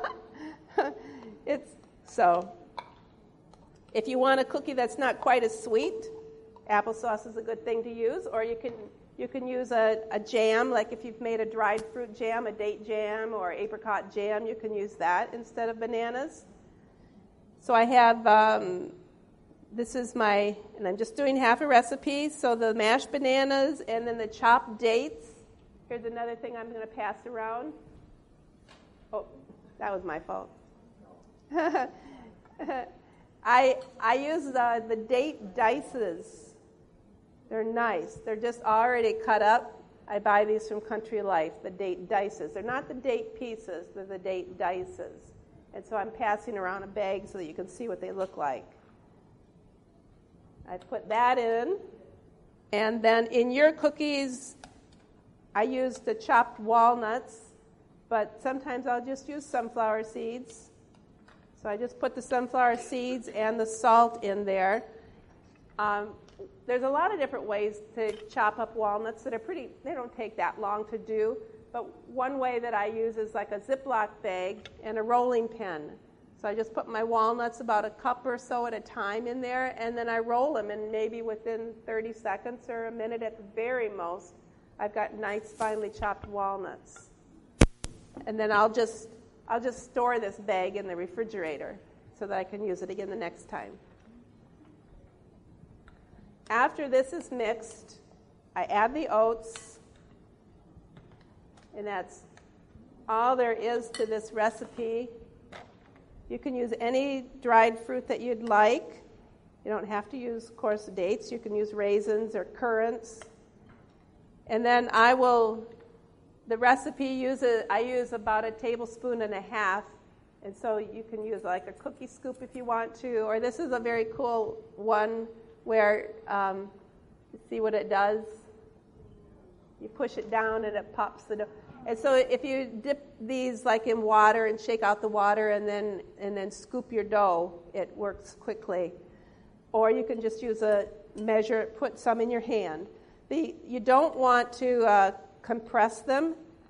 C: so. If you want a cookie that's not quite as sweet, applesauce is a good thing to use, or you can use a jam, like if you've made a dried fruit jam, a date jam or apricot jam, you can use that instead of bananas. So I have, this is and I'm just doing half a recipe, so the mashed bananas and then the chopped dates. Here's another thing I'm going to pass around. Oh, that was my fault. I use the date dices. They're nice. They're just already cut up. I buy these from Country Life, the date dices. They're not the date pieces, they're the date dices. And so I'm passing around a bag so that you can see what they look like. I put that in. And then in your cookies, I use the chopped walnuts, but sometimes I'll just use sunflower seeds. So I just put the sunflower seeds and the salt in there. There's a lot of different ways to chop up walnuts that they don't take that long to do. But one way that I use is like a Ziploc bag and a rolling pin. So I just put my walnuts about a cup or so at a time in there, and then I roll them, and maybe within 30 seconds or a minute at the very most, I've got nice finely chopped walnuts. And then I'll just store this bag in the refrigerator so that I can use it again the next time. After this is mixed, I add the oats, and that's all there is to this recipe. You can use any dried fruit that you'd like. You don't have to use, of course, dates. You can use raisins or currants. And then the recipe I use about 1.5 tablespoons, and so you can use like a cookie scoop if you want to, or this is a very cool one where, you see what it does? You push it down and it pops the dough. And so if you dip these like in water and shake out the water and then scoop your dough, it works quickly. Or you can just use a measure, put some in your hand. You don't want to compress them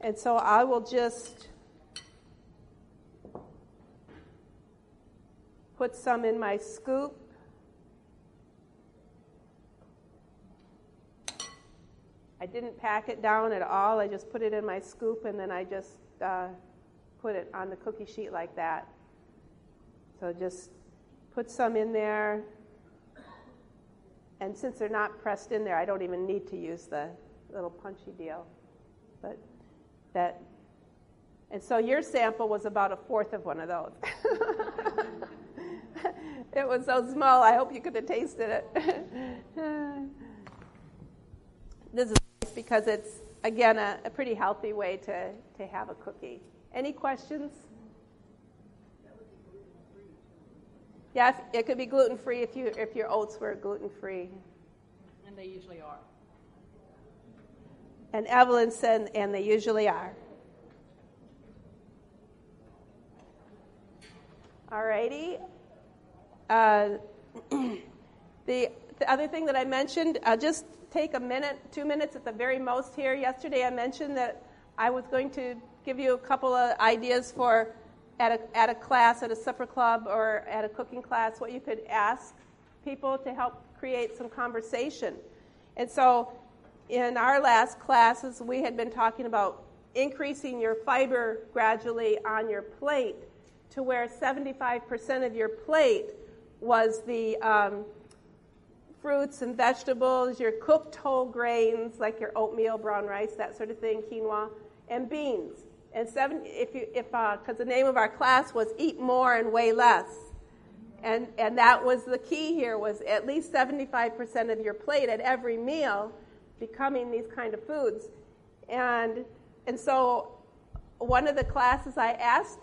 C: And so I will just put some in my scoop. I didn't pack it down at all. I just put it in my scoop, and then I just put it on the cookie sheet like that. So just put some in there. And since they're not pressed in there, I don't even need to use the little punchy deal. But that, and so your sample was about a fourth of one of those. It was so small, I hope you could have tasted it. This is nice because it's, again, a pretty healthy way to have a cookie. Any questions? Yeah, it could be gluten-free if your oats were gluten-free.
D: And they usually are.
C: And Evelyn said, and they usually are. All righty. The other thing that I mentioned, I'll just take a minute, 2 minutes at the very most here. Yesterday I mentioned that I was going to give you a couple of ideas for at a class, at a supper club, or at a cooking class, what you could ask people to help create some conversation. And so in our last classes, we had been talking about increasing your fiber gradually on your plate to where 75% of your plate was the fruits and vegetables, your cooked whole grains, like your oatmeal, brown rice, that sort of thing, quinoa, and beans. And because the name of our class was Eat More and Weigh Less. And that was the key here, was at least 75% of your plate at every meal becoming these kind of foods. And so one of the classes I asked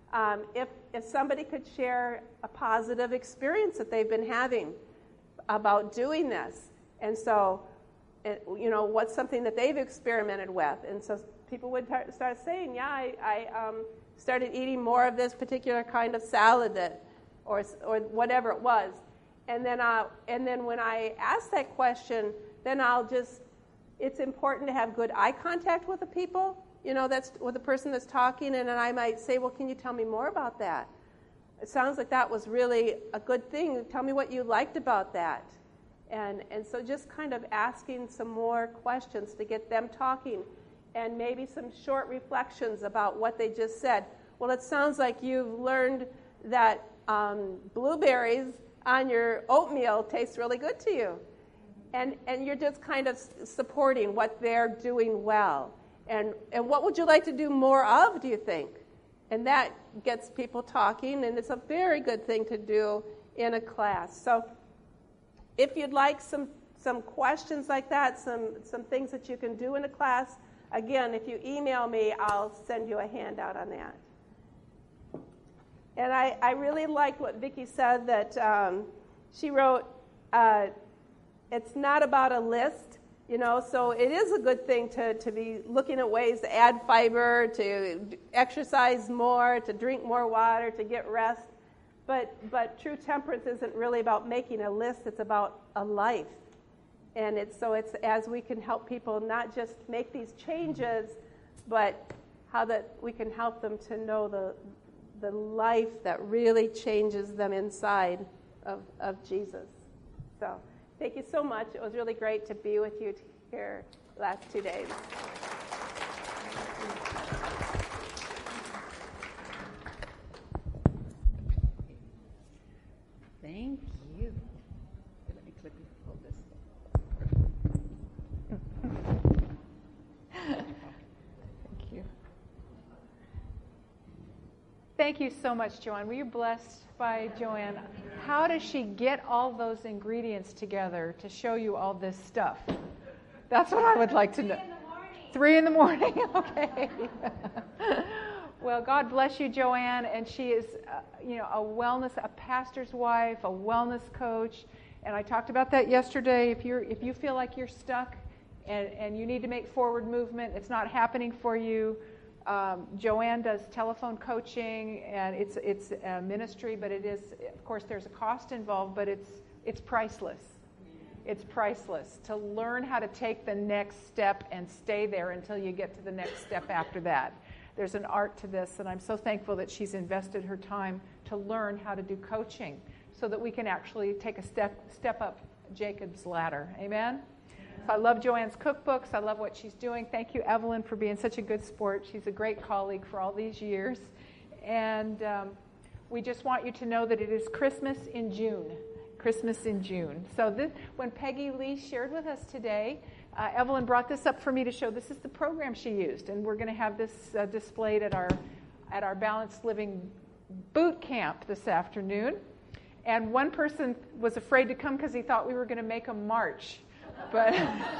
C: if somebody could share a positive experience that they've been having about doing this. And so, what's something that they've experimented with. And so people would start saying, yeah, I started eating more of this particular kind of salad or whatever it was. And then when I ask that question, then it's important to have good eye contact with the people, that's with the person that's talking, and then I might say, well, can you tell me more about that? It sounds like that was really a good thing. Tell me what you liked about that. And so just kind of asking some more questions to get them talking, and maybe some short reflections about what they just said. Well, it sounds like you've learned that blueberries on your oatmeal taste really good to you. And you're just kind of supporting what they're doing well. And what would you like to do more of, do you think? And that gets people talking, and it's a very good thing to do in a class. So if you'd like some questions like that, some things that you can do in a class, again, if you email me, I'll send you a handout on that. And I really liked what Vicki said, that she wrote, it's not about a list, so it is a good thing to be looking at ways to add fiber, to exercise more, to drink more water, to get rest. But true temperance isn't really about making a list, it's about a life. And it's as we can help people not just make these changes, but how that we can help them to know the life that really changes them inside of Jesus. So thank you so much. It was really great to be with you here last 2 days.
D: Thank you. Let me clip you. Hold this.
A: Thank you. Thank you so much, Joanne. Were you blessed by Joanne? How does she get all those ingredients together to show you all this stuff? That's what I would like to know. 3 in the morning. Okay. Well, God bless you, Joanne. And she is, a pastor's wife, a wellness coach. And I talked about that yesterday. If you feel like you're stuck and you need to make forward movement, it's not happening for you. Joanne does telephone coaching, and it's a ministry, but it is, of course, there's a cost involved, but it's priceless. It's priceless to learn how to take the next step and stay there until you get to the next step after that. There's an art to this, and I'm so thankful that she's invested her time to learn how to do coaching so that we can actually take a step up Jacob's ladder. Amen? So I love Joanne's cookbooks. I love what she's doing. Thank you, Evelyn, for being such a good sport. She's a great colleague for all these years. And we just want you to know that it is Christmas in June. Christmas in June. So when Peggy Lee shared with us today, Evelyn brought this up for me to show this is the program she used. And we're going to have this displayed at our Balanced Living boot camp this afternoon. And one person was afraid to come because he thought we were going to make a march. But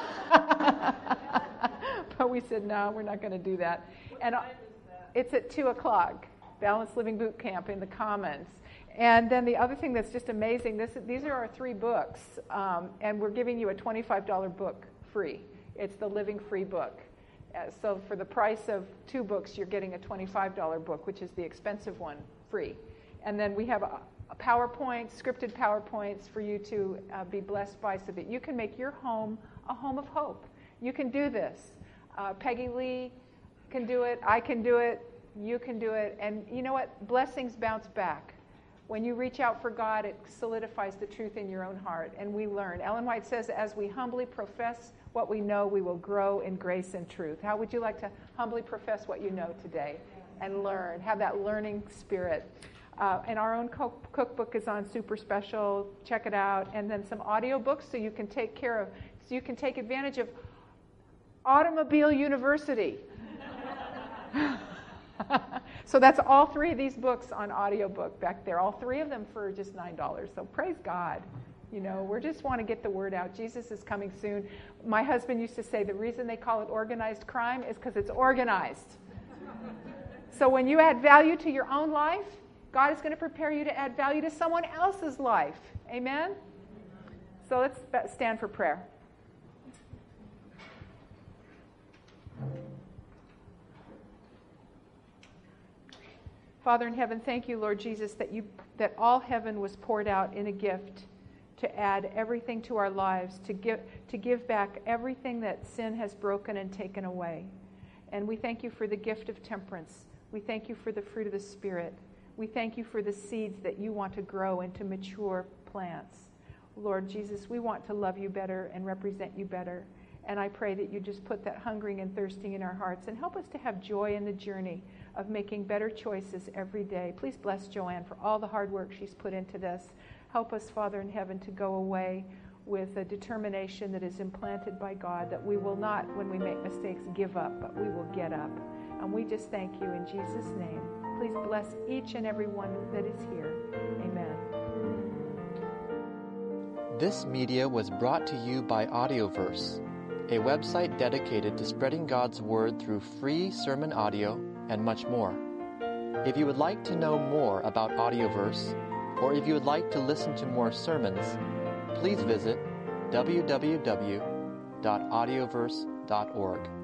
A: we said, no, we're not going to do that. And it's at 2 o'clock, Balanced Living Boot Camp in the Commons. And then the other thing that's just amazing, these are our 3 books, and we're giving you a $25 book free. It's the Living Free book. So for the price of 2 books, you're getting a $25 book, which is the expensive one, free. And then we have a PowerPoint, scripted PowerPoints for you to be blessed by so that you can make your home a home of hope. You can do this. Peggy Lee can do it. I can do it. You can do it. And you know what? Blessings bounce back. When you reach out for God, it solidifies the truth in your own heart, and we learn. Ellen White says, as we humbly profess what we know, we will grow in grace and truth. How would you like to humbly profess what you know today and learn? Have that learning spirit. And our own cookbook is on super special. Check it out. And then some audio books so you can take advantage of Automobile University. So that's all 3 of these books on audiobook back there. All 3 of them for just $9. So praise God. You know, we just want to get the word out. Jesus is coming soon. My husband used to say the reason they call it organized crime is because it's organized. So when you add value to your own life, God is going to prepare you to add value to someone else's life. Amen? So let's stand for prayer. Father in heaven, thank you, Lord Jesus, that all heaven was poured out in a gift to add everything to our lives, to give back everything that sin has broken and taken away. And we thank you for the gift of temperance. We thank you for the fruit of the Spirit. We thank you for the seeds that you want to grow into mature plants. Lord Jesus, we want to love you better and represent you better. And I pray that you just put that hungering and thirsting in our hearts and help us to have joy in the journey of making better choices every day. Please bless Joanne for all the hard work she's put into this. Help us, Father in heaven, to go away with a determination that is implanted by God, that we will not, when we make mistakes, give up, but we will get up. And we just thank you in Jesus' name. Please bless each and every one that is here. Amen.
E: This media was brought to you by Audioverse, a website dedicated to spreading God's Word through free sermon audio and much more. If you would like to know more about Audioverse, or if you would like to listen to more sermons, please visit www.audioverse.org.